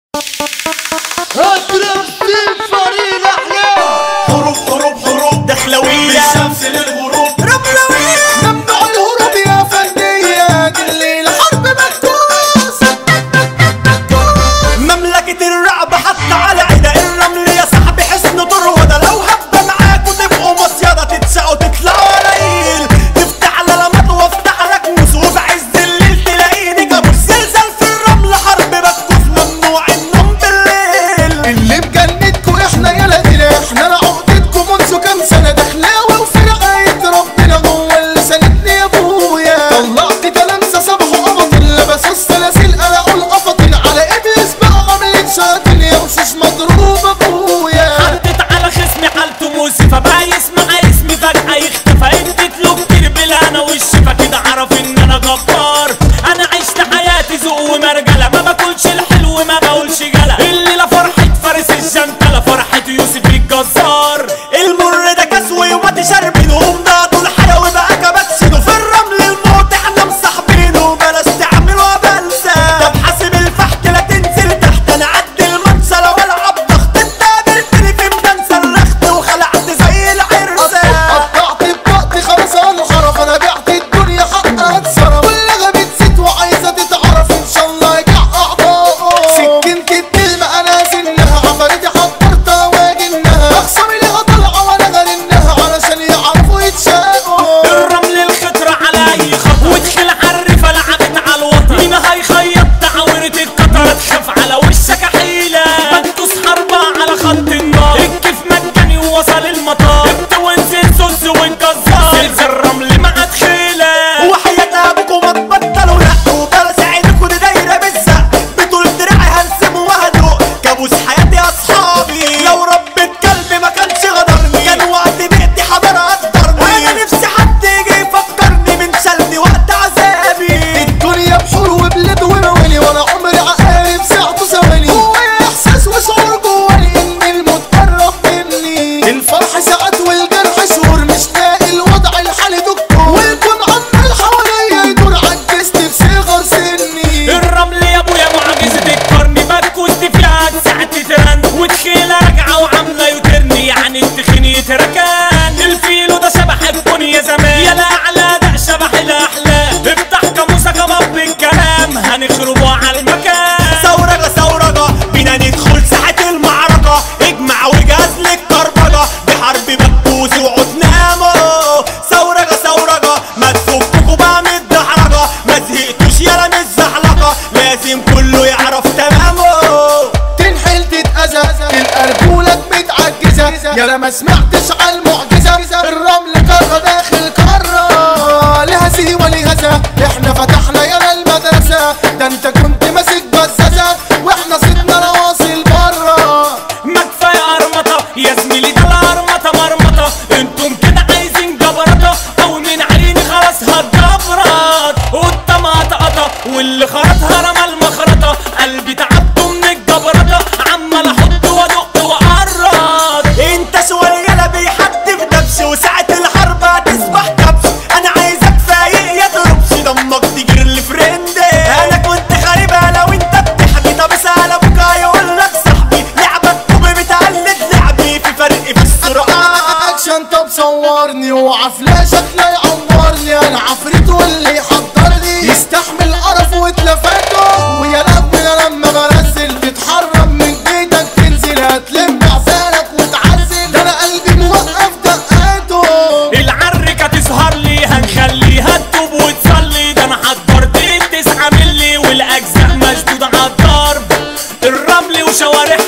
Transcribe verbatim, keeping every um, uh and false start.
اضرب سيمفوني الاحلام. حروب حروب حروب دخلوية من الشمس للغروب رملوية. ممنوع الهروب يا فندية، دي الليلة حرب مكتوس. مملكة الرعب حتى على عدا الرمل يا صاحبي حسن طروده، لو هبة معاكوا تبقوا مصيدة تتشقوا تطلعوا قليل، تفتح على لمط وافتح لك موس وفي عز الليل تلاقيني كابوس. زلزال في الرمل حرب مكتوس ممنوع النوم بالليل. اللي مجندكوا احنا يا لدينا، احنا انا عقدتكوا منذ كام سنة دخلاوي وفرقاية ربنا جوه اللي ساندني يا ابويا. طلعت تلامسة صبحوا قبطين لبسوا السلاسل قلقوا القفطين على ابليس بقى عاملين شياطين يا وشوش مضروب ابويا. حطيت على خصمي حالته موسفة بقى يسمع اسمي فجأة يختفى، اديت له كتير بالهنا والشفا كده عرف ان انا جبار. انا عشت حياتي ذوق ومرجلة، ما باكلش الحلو ما بقولش جلا. الليلة فرحة فارس الجنتلة، فرحة يوسف الجزار. المر ده كسوي وماتي شاربينه ومضاعته الحيوي بقى كباتشينه. في الرمل الموت احنا مصاحبينه، بلاش تعملوا بلسة. طب حاسب الفحت لا تنزل تحت، انا عدي المنسلة والعب ضغط. انت قابلتني في ميدان سلخت وخلعت زي العرسة. قطعت بطاقتي خلاص انحرف، انا بعت الدنيا حقها اتصرف. كلها بتزيد وعايزة تتعرف ان شاء الله يجع اعضائه. سكنت الكلمة انا سنها عفاريتي حضرتها واجنها. اخصامي ليها طالعة وانا غرنها علشان يعرفوا يتشاقوا. الرمل الخطرة على اي خطر، ودخل عالرفة لعبت على الوطن. مين هيخيط تعورة القطر، تخاف على وشك حيلة. بنتوس حربة على خط النار، الكيف مجاني ووصل المطار. انت وانزل زوز وانكسار، زلزال الرمل مع دخيلة. وحياة ابوكوا ما تبطلوا لقوا، بلا ساعدكوا دي دايرة بالزق. بطول دراعي هنسم وهدوء، كابوس حياتي يا اصحابي. لو ربة كلبي ما كانش غدرني، كان وقت بيتي حضر قدرني. انا نفسي حد يجي يفكرني من شلني وقت عذابي. الدنيا بحور وبلاد وموالي، وانا عمري عقارب ساعته ثواني. جوايا احساس وشعور جواني ان الموت قرب مني. الفرح ساعات والجرح شهور، مش لاقي الوضع الحالي دكتور. والكون عمال حواليا يدور، عجزت في صغر سني. الرمل يا ابويا معجزة القرن، بكوز دي فيها ساعة ترند. ودخيلة راجعة وعاملة يوترني، يعني التخين يتركان. الفيلو ده شبح الكون يا زمان، يا الاعلى ده شبح الاحلام. افتح كاموسة كباب بالكلام، هنخربوا على المكان. ثورجة ثورجة بينا ندخل ساحة المعركة، اجمع وجهاز للكربجة. دي حرب مكبوس وعود نامو. ثورجة ثورجة ما تفككوا بقى من الدحرجة، ما زهقتوش يالا من الزحلقة، لازم كله يعرف تمامه. تنحل تتأذى تلقى رجولك متعجزة، يا لا ما سمعتش على المعجزة. الرمل قارة داخل قارة، لها سيوة لها ذا. احنا فتحنا يالا المدرسة، ده انت كنت ماسك بزازة واحنا صدنا نواصل برا. ما كفاية قرمطة يا زميلي، ده القرمطة مرمطة. انتم كده عايزين جبرطة، او من عيني خلاص هتجبرط. قدام قطقطة واللي خرطها رمى المخرطة، قلبي تعبته من الجبرطة، عمال احط وادق واقرط. انت شوية بيحدف دبش، وساعة الحرب هتصبح كبش. انا عايزك فايق يا تربش، دمك تجري الفريند. انا كنت خاربها لو انت بتحكي، طب اسأل ابوك هيقولك صاحبي. لعبك طوبي بتقلد لعبي، في فرق في السرعات. اكشن طب صورني، اوعى فلاشك لا يعورني. انا عفريت واللي يحضرني يستحمل قرف واتلفاته. ويا ربنا لما بنزل تتحرم من بيتك تنزل، هتلم عسالك وتعزل. ده انا قلبي موقف دقاته. العركة تسهر لي هنخليها تتوب وتصلي. ده انا حضرت التسعة ملي والاجزاء مشدودة عالضرب. الرمل وشوارع